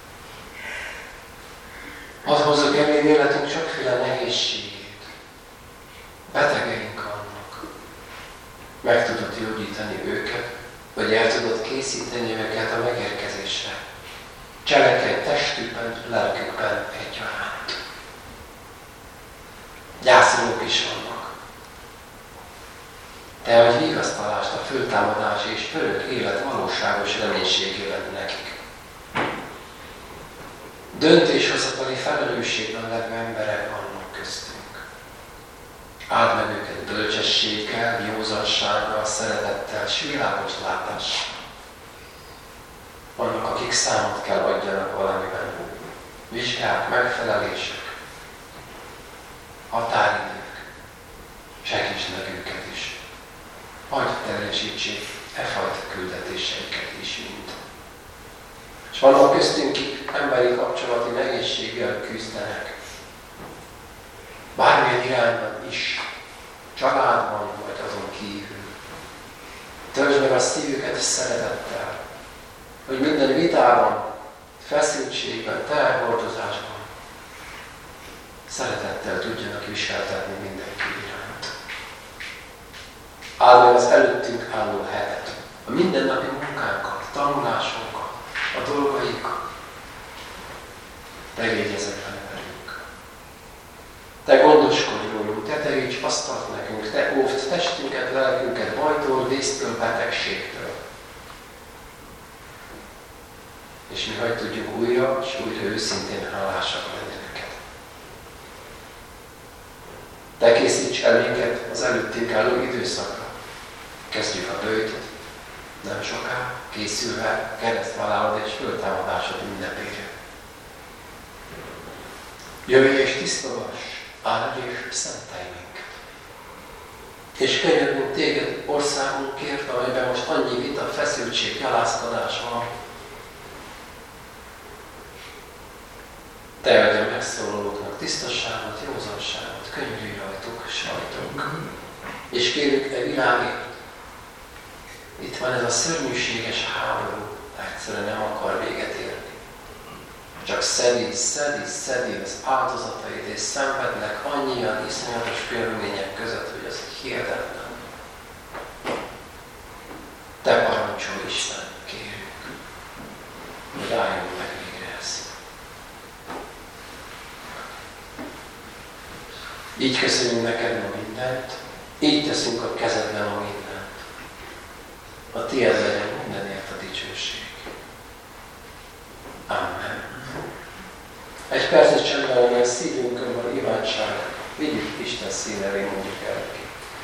Hadd hozzuk elénk életünk sokféle nehézségét. Betegeink vannak. Meg tudod gyógyítani őket, vagy el tudod készíteni őket a megérkezésre. Cselekedj testükben, lelkükben egyaránt. Gyászolók is vannak. Te adj vigasztalást a föltámadás és örök élet valóságos reménységében nekik. Döntéshozatali felelősségben levő emberek vannak köztünk. Áld meg őket bölcsességgel, józansággal, szeretettel, s világos látással. Vannak, akik számot kell adjanak valamiben. Vizsgák, megfelelések, határidők. Segítsd meg őket is. Hadd teljesítsék e fajta küldetéseiket is mind. És vannak köztünk, akik emberi kapcsolati nehézséggel küzdenek. Bármilyen irányban is, családban vagy azon kívül. Töltsd meg a szívüket szeretettel, hogy minden vitában, feszültségben, teherhordozásban szeretettel tudjanak viseltetni mindenki iránt. Áld meg az előttünk álló hetet, a mindennapi munkánkat, tanulásunkat, a dolgainkat. Te légy ezekben velünk. Te gondoskodj rólunk, te teríts asztalt nekünk, te óvd testünket, lelkünket bajtól, vésztől, betegségtől. És mi hagy tudjuk újra, és újra őszintén hálásak lenni neked. Te készíts el minket az előttünk álló időszakra. Kezdjük a bőjtöt, nem soká, készülve kereszthalálod és föltámadásod ünnepére. Jöjj és tisztogass, áldj és szentelj minket. És könyörgünk téged országunkért, amelyben most annyi vita, feszültség, gyalázkodás van. Te adj a megszólalóknak tisztasságot, józanságot, könyörülj rajtuk, sajtunk. És kérjük e világért. Itt van ez a szörnyűséges háború, egyszerűen nem akar véget érni. Csak szedi, szedi, szedi az áldozatait, és szenvednek annyian iszonyatos körülmények között, hogy az hihetetlen. Te parancsolj, Isten, kérjük, hogy álljon meg végre ez. Így köszönjük neked ma mindent, így teszünk a kezedben a mindent. A tiéd legyen mindenért a dicsőség. Amen. Egy percet csendben, amely szívünkön van imádság, vigyük Isten szín elé, mondjuk el neki.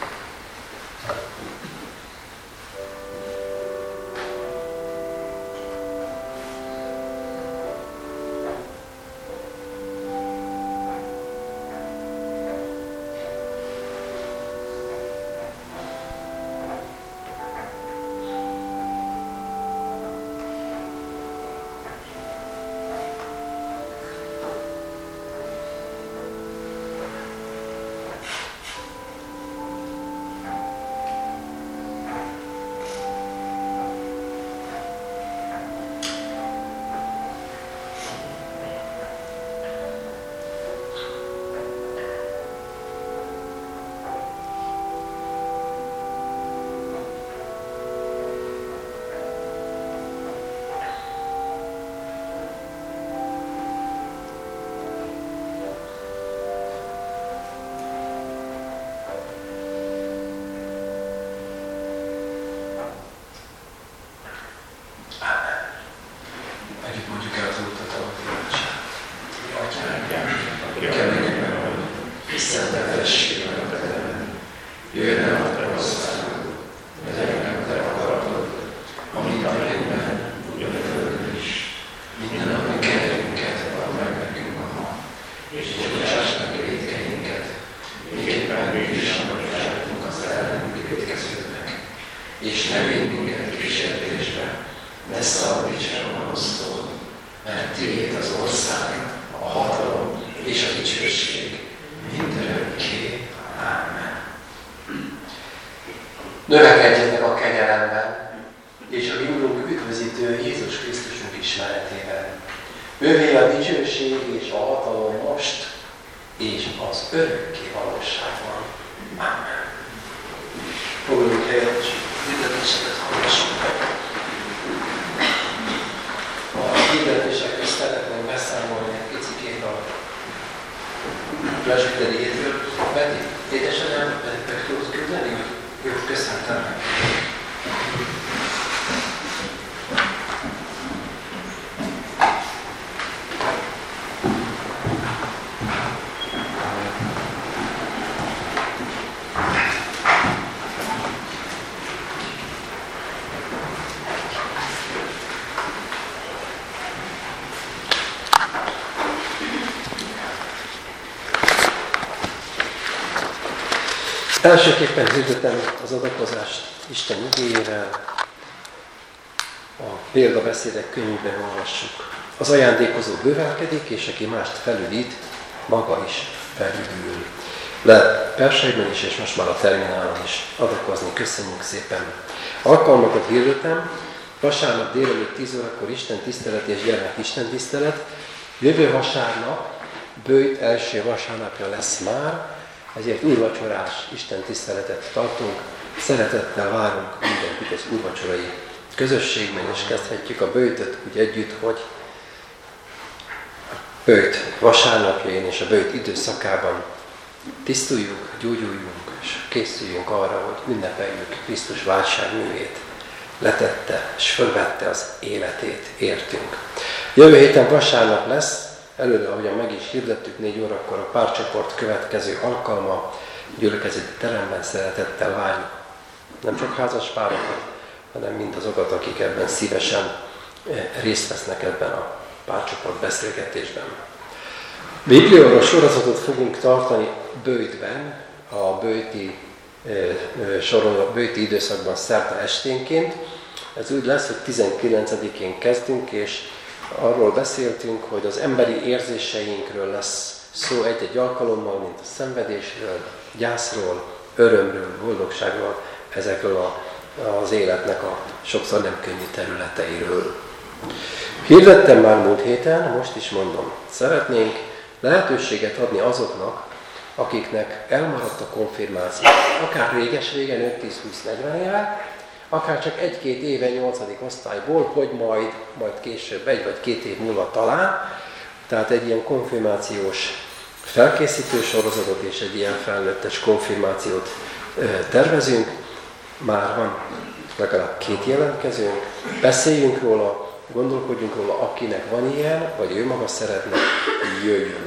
És ne védj minket kísértésbe, ne szabadíts el a gonosztól, mert tiéd az ország, a hatalom és a dicsőség mindörökké. Amen. Növekedjetek a kegyelemben, és a mi Urunk üdvözítő Jézus Krisztusunk ismeretében. Ővé a dicsőség és a hatalom most, és az örökké valóságban. Amen. Foglaljuk helyet, és hirdetéseket hallgassunk meg. A hirdetésekről szeretnénk beszámolni egy picikét a presbiteri hétről. Beti, édesanyám, meg tudod küldeni, hogy jó, köszöntem. Elsőképpen hirdetem az adakozást Isten igéjével. A példabeszédek könyvben olvassuk. Az ajándékozó bővelkedik, és aki mást felülít, maga is felülül. Le Persejben is, és most már a terminálon is adakozni. Köszönjük szépen! Alkalmakat hirdetem. Vasárnap délelőtt tíz órakor Isten tisztelet és gyermek Isten tisztelet. Jövő vasárnap, bőjt első vasárnapja lesz már, ezért úrvacsorás Isten tiszteletet tartunk. Szeretettel várunk mindenkit az úrvacsorai közösségben, és kezdhetjük a bőjtöt úgy együtt, hogy a bőjt vasárnapjain és a bőjt időszakában tisztuljunk, gyógyuljunk, és készüljünk arra, hogy ünnepeljük Krisztus váltságművét. Letette és fölvette az életét, értünk. Jövő héten vasárnap lesz, előre, ahogyan meg is hirdettük, négy órakor a párcsoport következő alkalma, gyülekezeti teremben szeretettel várjuk. Nem csak házas párokat, hanem mindazokat, akik ebben szívesen részt vesznek ebben a párcsoport beszélgetésben. Bibliaolvasó sorozatot fogunk tartani bőjtben, a bőjti, sorol, bőjti időszakban szerte esténként. Ez úgy lesz, hogy tizenkilencedikén kezdünk, és arról beszéltünk, hogy az emberi érzéseinkről lesz szó egy-egy alkalommal, mint a szenvedésről, gyászról, örömről, boldogságról, ezekről a, az életnek a sokszor nem könnyű területeiről. Hirdettem már múlt héten, most is mondom, szeretnénk lehetőséget adni azoknak, akiknek elmaradt a konfirmáció. Akár réges-régen, öt tíz húsz negyven éve, akár csak egy-két éve nyolcadik osztályból, hogy majd, majd később, egy vagy két év múlva talán. Tehát egy ilyen konfirmációs felkészítő sorozatot és egy ilyen felnőttes konfirmációt tervezünk. Már van legalább két jelentkezőnk, beszéljünk róla, gondolkodjunk róla, akinek van ilyen, vagy ő maga szeretne, jöjjön.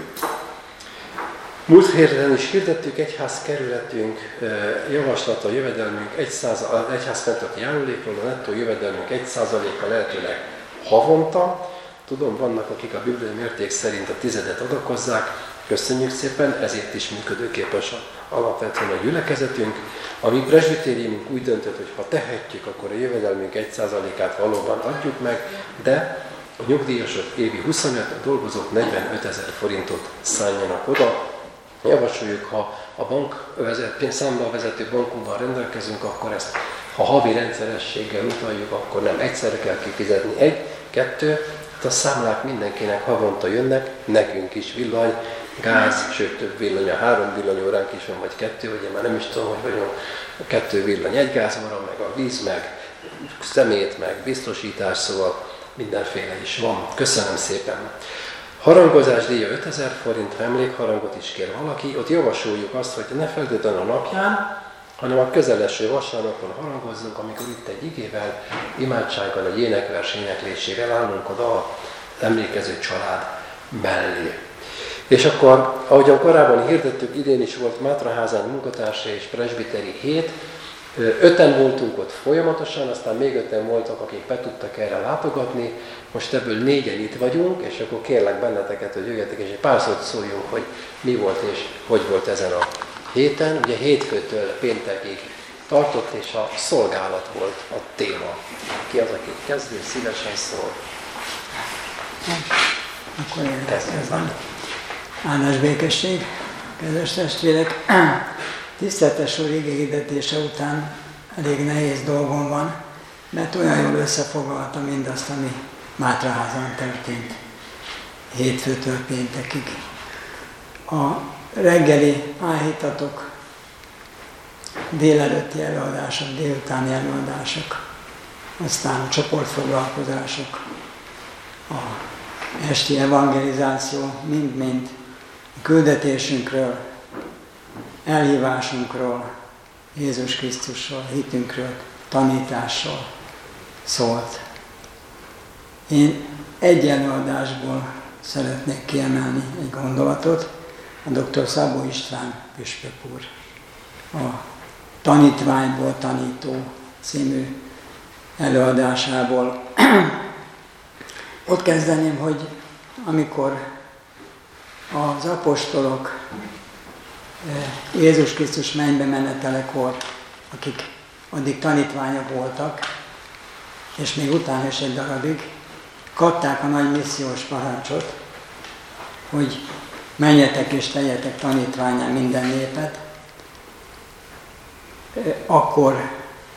Múlt héten is hirdettük, egyházkerületünk javaslata, jövedelmünk egyház fenntartó járulékról, a nettó jövedelmünk egy százaléka lehetőleg havonta. Tudom, vannak, akik a bibliai mérték szerint a tizedet adakozzák, köszönjük szépen, ezért is működőképes alapvetően a gyülekezetünk. A mi presbitériumunk úgy döntött, hogy ha tehetjük, akkor a jövedelmünk egy százalékát valóban adjuk meg, de a nyugdíjasok évi huszonöt, a dolgozók negyvenöt ezer forintot szálljanak oda. Javasoljuk, ha a bank számla vezető bankunkban rendelkezünk, akkor ezt, ha havi rendszerességgel utaljuk, akkor nem egyszerre kell kifizetni. Egy, kettő, hát a számlák mindenkinek havonta jönnek, nekünk is villany, gáz, sőt több villany, a három villanyóránk is van, vagy kettő, ugye már nem is tudom, hogy vagyunk, a kettő villany, egy gázmara, meg a víz, meg szemét, meg biztosítás, szóval mindenféle is van. Köszönöm szépen! Harangozás díja ötezer forint, ha emlékharangot is kér valaki, ott javasoljuk azt, hogy ne feltétlenül a napján, hanem a közeleső vasárnapon harangozzunk, amikor itt egy igével, imádsággal, egy énekvers éneklésével állunk oda az emlékező család mellé. És akkor, ahogyan korábban hirdettük, idén is volt Mátraházán munkatársa és presbiteri hét, öten voltunk ott folyamatosan, aztán még öten voltak, akik be tudtak erre látogatni, most ebből négyen itt vagyunk, és akkor kérlek benneteket, hogy jöjjetek, és egy pár szót szóljunk, hogy mi volt és hogy volt ezen a héten. Ugye hétfőtől péntekig tartott, és a szolgálat volt a téma. Ki az, aki kezdő, szívesen szól? Akkor én kezdem. Áldás békesség, kedves testvérek! Tiszteletes Úr igéhirdetése után elég nehéz dolgom van, mert olyan jól összefoglalta mindazt, ami Mátraházán történt hétfőtől péntekig. A reggeli áhítatok, délelőtti előadások, délutáni előadások, aztán a csoportfoglalkozások, a esti evangelizáció, mind-mind a küldetésünkről, elhívásunkról, Jézus Krisztusról, hitünkről, tanításról szólt. Én egy előadásból szeretnék kiemelni egy gondolatot, a doktor Szabó István püspök úr, a Tanítványból tanító című előadásából. Ott kezdeném, hogy amikor az apostolok Jézus Krisztus mennybe menetelekor, akik addig tanítványok voltak, és még utána is egy darabig kapták a nagy missziós parancsot, hogy menjetek és tegyetek tanítvánnyá minden népet, akkor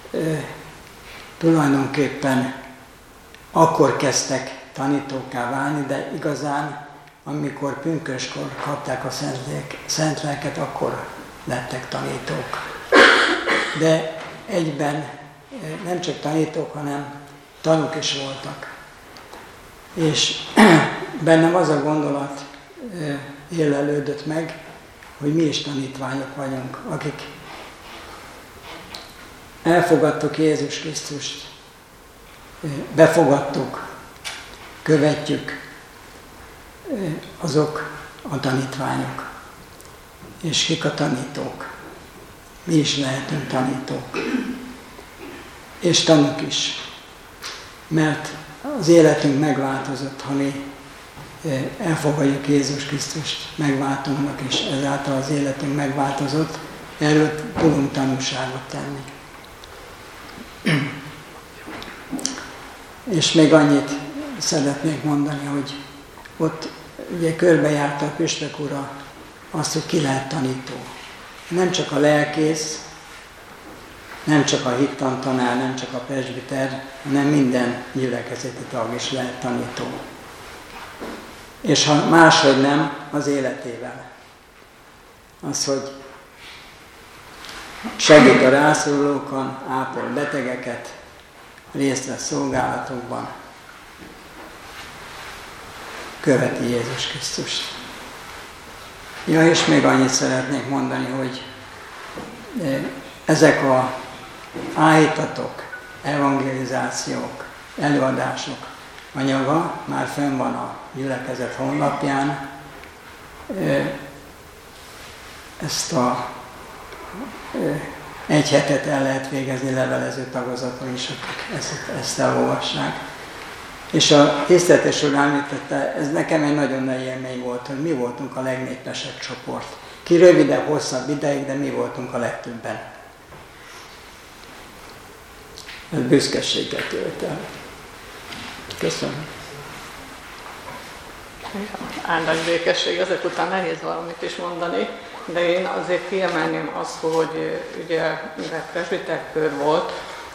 tulajdonképpen akkor kezdtek tanítókká válni, de igazán, amikor pünköskor kapták a szent lelket, akkor lettek tanítók. De egyben nem csak tanítók, hanem tanúk is voltak. És bennem az a gondolat élelődött meg, hogy mi is tanítványok vagyunk, akik elfogadtuk Jézus Krisztust, befogadtuk, követjük, azok a tanítványok. És kik a tanítók? Mi is lehetünk tanítók. És tanúk is. Mert az életünk megváltozott, ha mi elfogadjuk Jézus Krisztust megváltónak, és ezáltal az életünk megváltozott, erről tudunk tanúságot tenni. És még annyit szeretnék mondani, hogy ott ugye körbejárta a püspök ura azt, hogy ki lehet tanító. Nem csak a lelkész, nem csak a hittantanár, nem csak a presbiter, hanem minden gyülekezeti tag is lehet tanító. És ha máshogy nem, az életével. Az, hogy segít a rászorulókon, ápol betegeket, részt vesz szolgálatokban, követi Jézus Krisztust. Ja, és még annyit szeretnék mondani, hogy ezek a áhítatok, evangelizációk, előadások anyaga már fönn van a gyülekezet honlapján. Ezt a egy hetet el lehet végezni levelező tagozaton is, akik ezt, ezt elolvassák. És a tiszteletes úr említette, ez nekem egy nagyon nagy élmény volt, hogy mi voltunk a legnépesebb csoport. Ki rövidebb, hosszabb ideig, de mi voltunk a legtöbben. Ez büszkeséggel tölt el. Köszönöm. Áldás békesség, ezek után nehéz valamit is mondani, de én azért kiemelném azt, hogy ugye presbiterkör volt,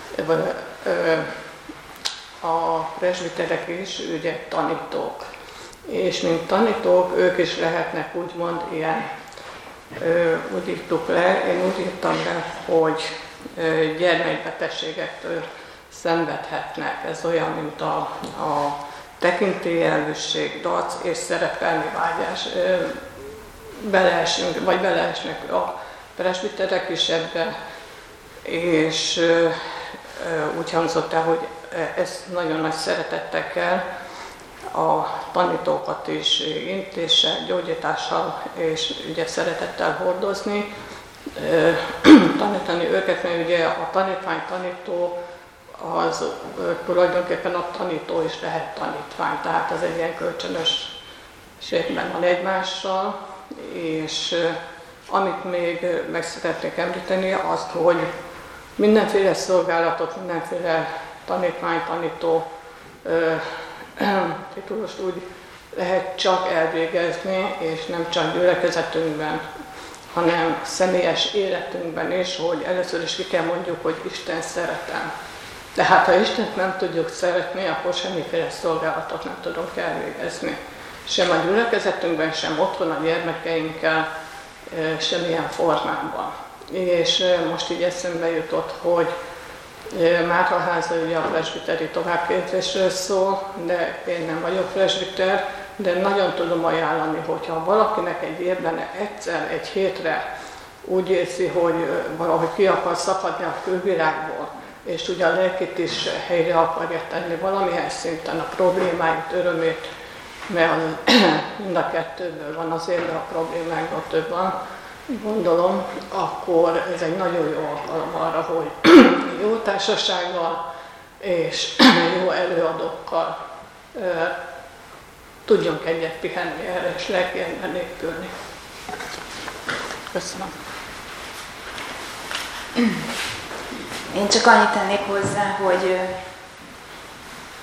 a presbiterek is ugye tanítók, és mint tanítók ők is lehetnek úgymond ilyen, úgy írtuk le, én úgy írtam le, hogy gyermekbetegségektől szenvedhetnek. Ez olyan, mint a, a tekintélyelvűség, dac és szerepelni vágyás. Beleesünk, vagy beleesnek a presbiterek is ebbe, és úgy hangzott el, hogy ezt nagyon nagy szeretettel kell a tanítókat is intéssel, gyógyítással és ugye szeretettel hordozni, tanítani őket, mert ugye a tanítvány tanító az tulajdonképpen a tanító is lehet tanítvány, tehát ez egy ilyen kölcsönösségben van egymással, és amit még meg szeretnék említeni, azt, hogy mindenféle szolgálatot, mindenféle tanítvány, tanító titulust úgy lehet csak elvégezni, és nem csak gyülekezetünkben, hanem személyes életünkben is, hogy először is ki kell mondjuk, hogy Isten szeretem. De hát ha Istent nem tudjuk szeretni, akkor semmiféle szolgálatot nem tudunk elvégezni. Sem a gyülekezetünkben, sem otthon a gyermekeinkkel, semmilyen formában. És most így eszembe jutott, hogy Márhaháza ugye a presbiteri továbbképzésről szól, de én nem vagyok presbiter, de nagyon tudom ajánlani, hogyha valakinek egy évben egyszer, egy hétre úgy érzi, hogy valahogy ki akar szakadni a külvilágból, és ugye a lelkét is helyre akarja tenni valamilyen szinten, a problémáit, örömét, mert az, mind a kettőből van azért, de a problémákban több van, gondolom, akkor ez egy nagyon jó alkalom arra, hogy jó társasággal és jó előadókkal e, tudjunk egyet pihenni erre, és lelkiember nélkülni. Köszönöm. Én csak annyit tennék hozzá, hogy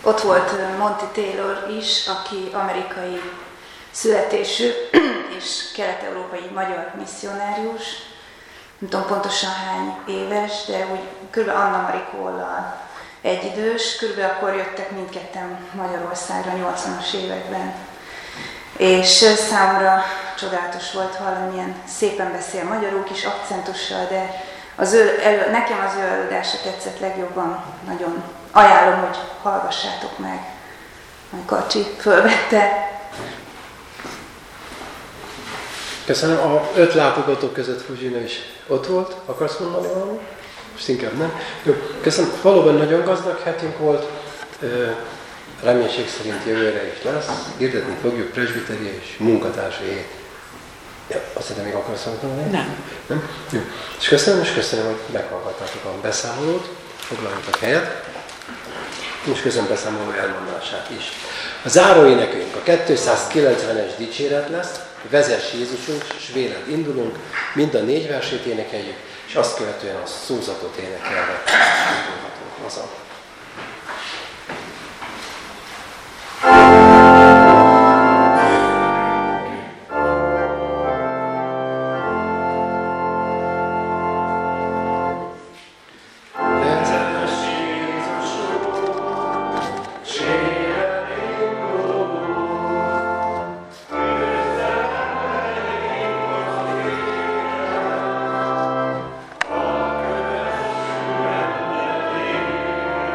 Ott volt Monty Taylor is, aki amerikai születésű és kelet-európai magyar misszionárius. Nem tudom pontosan hány éves, de úgy kb. Anna Marikollal egyidős, kb. Akkor jöttek mindketten Magyarországra nyolcvanas években. És számomra csodálatos volt hallani, milyen szépen beszél magyarul, kis akcentussal, de az ő, elő, nekem az ő előadása tetszett legjobban, nagyon ajánlom, hogy hallgassátok meg. Majd Karcsi fölvette. Köszönöm. A öt látogató között Fuzsina is ott volt. Akarsz mondani valamit? Most inkább nem. Jó, köszönöm. Valóban nagyon gazdag hetünk volt. Reménység szerint jövőre is lesz. Hirdetni fogjuk presbiteri és munkatársi hét. Ja, azt hiszem, még akarsz mondani? Nem. Nem? Jó. És köszönöm, és köszönöm, hogy meghallgattátok a beszámolót. Foglaljatok helyet. És köszönöm beszámoló elmondását is. A záróénekünk a kétszázkilencvenes dicséret lesz. Vezess Jézusunk, s véled indulunk, mind a négy versét énekeljük, és azt követően a szózatot énekelve indulhatunk haza. Amen.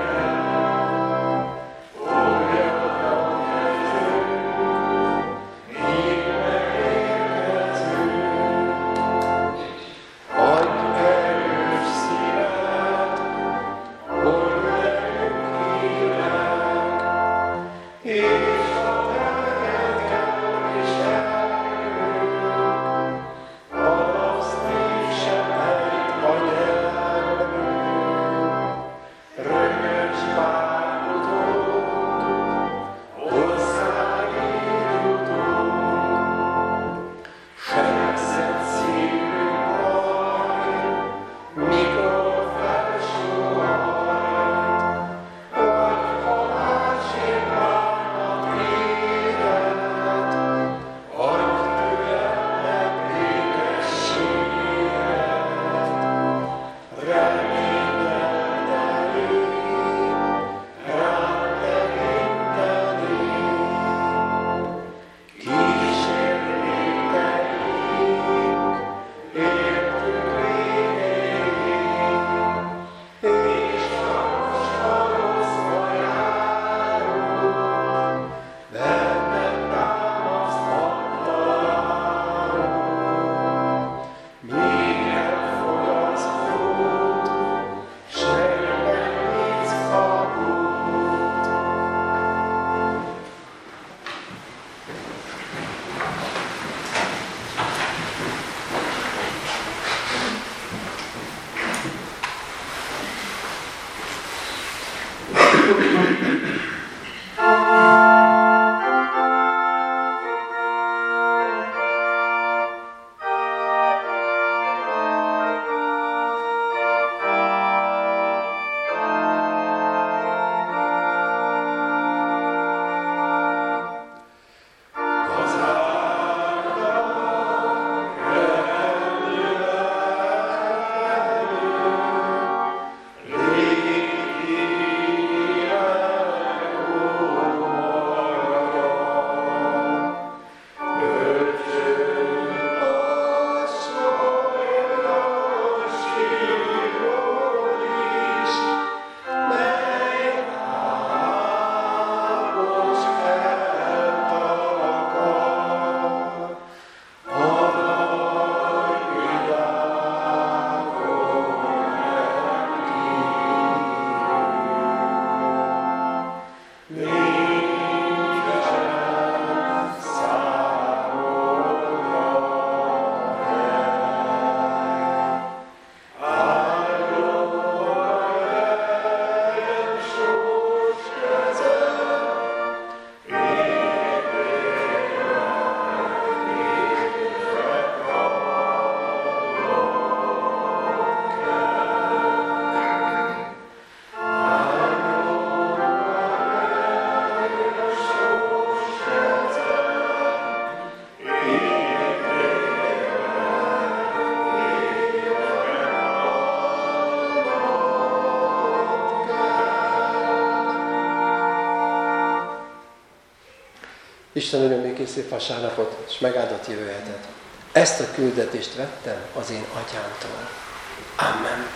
Isten nagyon még szép vasárnapot, és megáldott jövő hetet. Ezt a küldetést vettem az én atyámtól. Amen.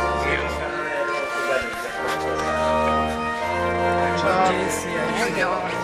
Engem